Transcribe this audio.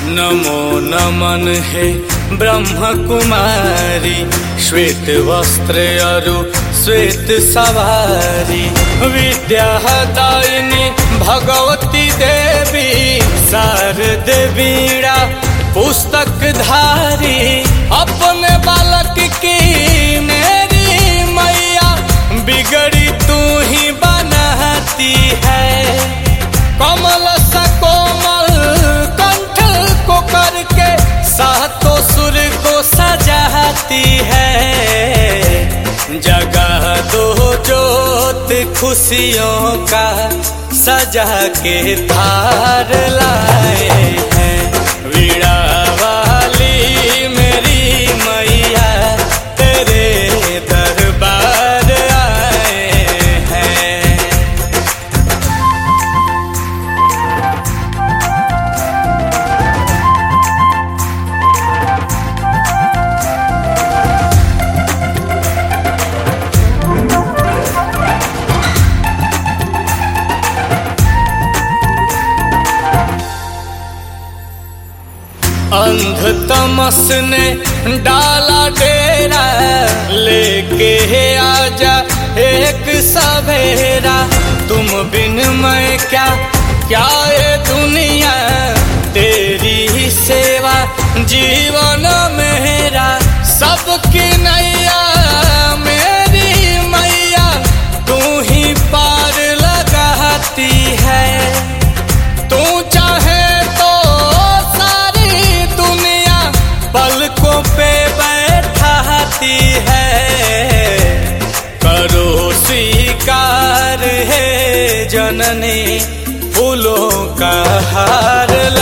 नमो नमन हे ब्रह्म कुमारी, श्वेत वस्त्र अरु श्वेत सवारी। विद्यादायिनी भगवती देवी, शारद वीणा पुस्तक धारी। अपने बालक की मेरी मैया, बिगड़ी तू ही बनाती है। कमल सा कोमल कंठ को करके सातों सुर को सजाती है। जगा दो जोत खुशियों का, सजा के थार लाए हैं। वीणा वाली मेरी मैया, तेरे दरबार आए हैं। अंध तमस ने डाला डेरा, लेके आजा एक सवेरा। तुम बिन मैं क्या क्या ये दुनिया, तेरी ही सेवा जीवन मेरा। सबकी नैया मेरी मैया, तू ही पार लगाती है। तू चाहे पलकों पे बैठाती है। करो स्वीकार है जननी, फूलों का हार